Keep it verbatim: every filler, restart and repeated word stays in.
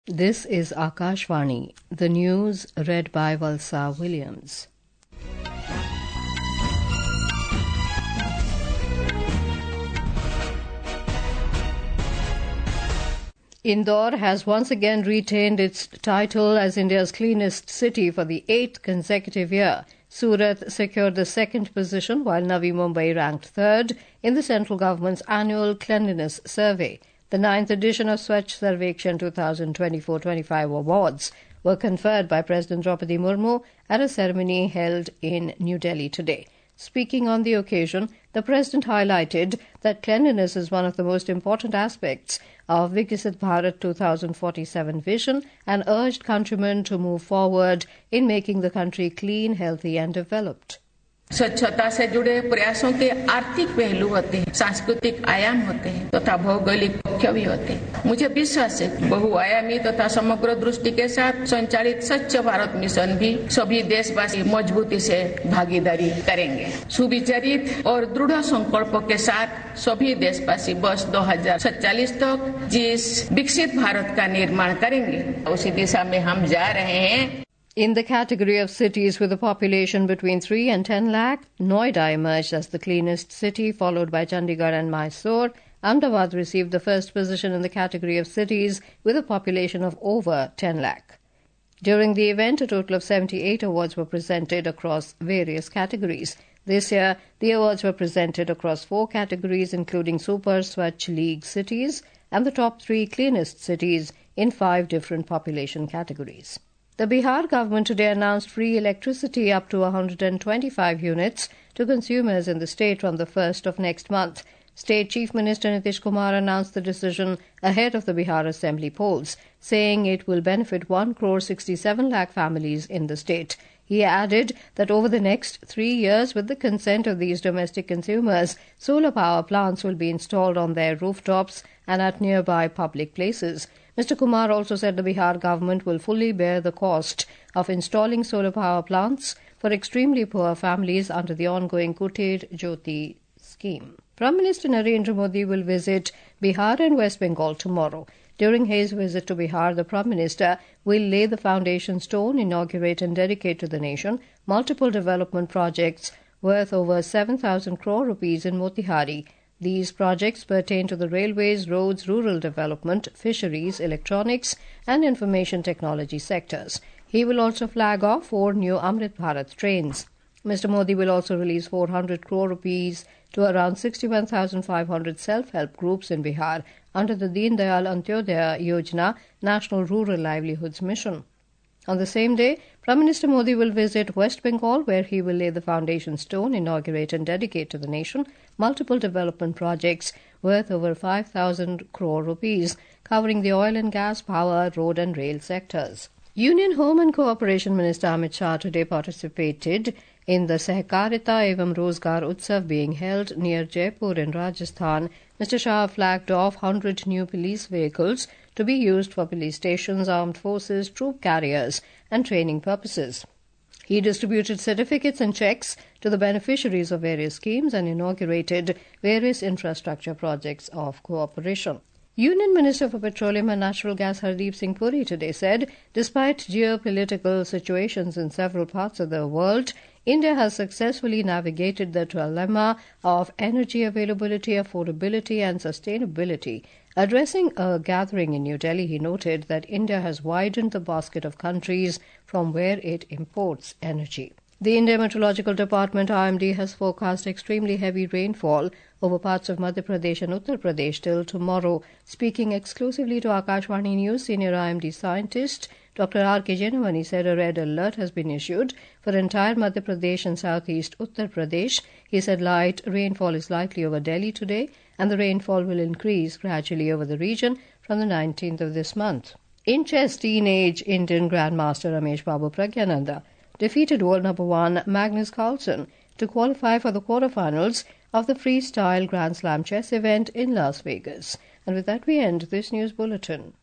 This is Akashvani, the news read by Valsa Williams. Indore has once again retained its title as India's cleanest city for the eighth consecutive year. Surat secured the second position, while Navi Mumbai ranked third in the central government's annual cleanliness survey. The ninth edition of Swachh Sarvekshan twenty twenty-four twenty-five awards were conferred by President Draupadi Murmu at a ceremony held in New Delhi today. Speaking on the occasion, the President highlighted that cleanliness is one of the most important aspects of Viksit Bharat twenty forty-seven vision and urged countrymen to move forward in making the country clean, healthy and developed. स्वच्छता से जुड़े प्रयासों के आर्थिक पहलू होते हैं, सांस्कृतिक आयाम होते हैं तथा भौगोलिक पक्ष भी होते हैं। मुझे विश्वास है बहुआयामी तथा समग्र दृष्टि के साथ संचालित स्वच्छ भारत मिशन भी सभी देशवासी मजबूती से भागीदारी करेंगे। सुविचारित और दृढ़ संकल्प के साथ सभी देशवासी वर्ष दो हज़ार सैंतालीस तक जिस विकसित भारत का निर्माण करेंगे उसी दिशा में हम जा रहे हैं। In the category of cities with a population between three and ten lakh, Noida emerged as the cleanest city, followed by Chandigarh and Mysore. Ahmedabad received the first position in the category of cities with a population of over ten lakh. During the event, a total of seventy-eight awards were presented across various categories. This year, the awards were presented across four categories, including Super Swachh League cities and the top three cleanest cities in five different population categories. The Bihar government today announced free electricity up to one hundred twenty-five units to consumers in the state from the first of next month. State Chief Minister Nitish Kumar announced the decision ahead of the Bihar Assembly polls, saying it will benefit one crore sixty-seven lakh families in the state. He added that over the next three years, with the consent of these domestic consumers, solar power plants will be installed on their rooftops and at nearby public places. Mister Kumar also said the Bihar government will fully bear the cost of installing solar power plants for extremely poor families under the ongoing Kutir Jyoti scheme. Prime Minister Narendra Modi will visit Bihar and West Bengal tomorrow. During his visit to Bihar, the Prime Minister will lay the foundation stone, inaugurate and dedicate to the nation multiple development projects worth over seven thousand crore rupees in Motihari. These projects pertain to the railways, roads, rural development, fisheries, electronics and information technology sectors. He will also flag off four new Amrit Bharat trains. Mister Modi will also release four hundred crore rupees to around sixty-one thousand five hundred self-help groups in Bihar under the Deen Dayal Antyodaya Yojana National Rural Livelihoods Mission. On the same day, Prime Minister Modi will visit West Bengal, where he will lay the foundation stone, inaugurate and dedicate to the nation multiple development projects worth over five thousand crore rupees, covering the oil and gas, power, road and rail sectors. Union Home and Cooperation Minister Amit Shah today participated in the Sehkarita Evam Rozgar Utsav being held near Jaipur in Rajasthan. Mister Shah flagged off one hundred new police vehicles to be used for police stations, armed forces, troop carriers and training purposes. He distributed certificates and checks to the beneficiaries of various schemes and inaugurated various infrastructure projects of cooperation. Union Minister for Petroleum and Natural Gas Hardeep Singh Puri today said, despite geopolitical situations in several parts of the world, India has successfully navigated the dilemma of energy availability, affordability and sustainability. Addressing a gathering in New Delhi, he noted that India has widened the basket of countries from where it imports energy. The India Meteorological Department I M D has forecast extremely heavy rainfall over parts of Madhya Pradesh and Uttar Pradesh till tomorrow. Speaking exclusively to Akashvani News, senior I M D scientist Doctor R K Jenavani said a red alert has been issued for entire Madhya Pradesh and southeast Uttar Pradesh. He said light rainfall is likely over Delhi today and the rainfall will increase gradually over the region from the nineteenth of this month. In chess, teenage Indian Grandmaster Ramesh Babu Pragyananda defeated world number one Magnus Carlsen to qualify for the quarterfinals of the freestyle Grand Slam chess event in Las Vegas. And with that we end this news bulletin.